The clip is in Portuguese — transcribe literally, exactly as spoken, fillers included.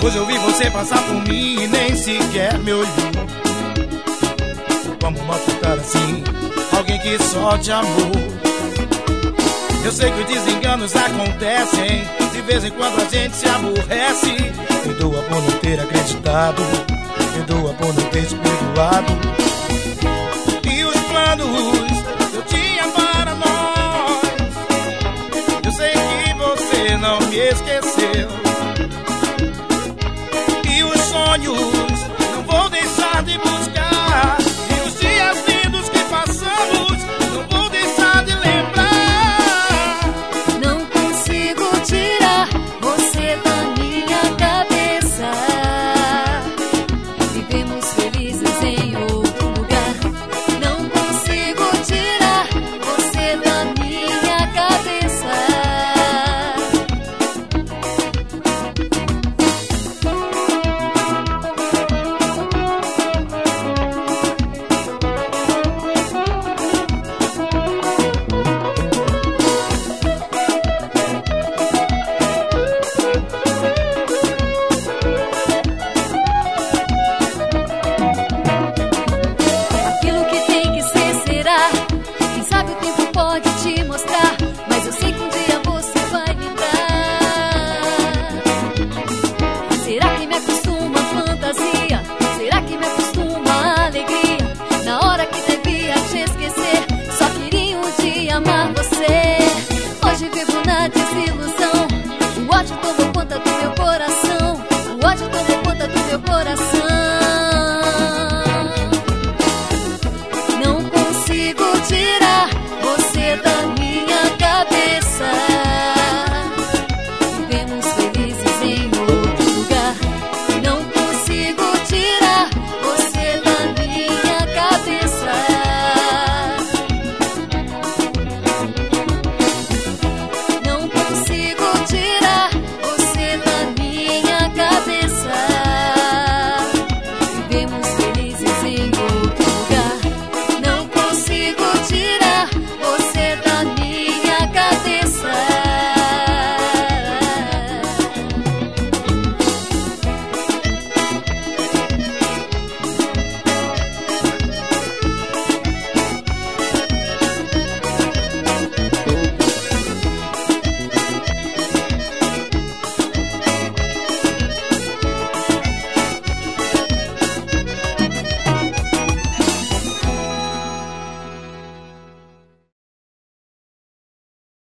Hoje eu vi você passar por mim e nem sequer me olhou. Como maltratar assim alguém que só te amou? Eu sei que os desenganos acontecem, de vez em quando a gente se aborrece. Perdoa por não ter acreditado, perdoa por não ter te perdoado. E os planos que eu tinha para nós, eu sei que você não me esqueceu. E os sonhos não vou deixar de buscar, e os dias lindos que passamos não vou deixar de lembrar. Não consigo tirar você da minha cabeça. Vivemos felizes em outro lugar. Não consigo tirar você da minha cabeça. Aquilo que tem que ser será. Quem sabe o tempo pode te mostrar, mas eu sei que um dia você vai lembrar. Será que me acostuma a fantasia? Será que me acostuma a alegria? Na hora que devia te esquecer, só queria um dia amar você. Hoje vivo na desilusão, o ódio tomou conta do meu coração. O ódio tomou conta do meu coração. Não consigo tirar você da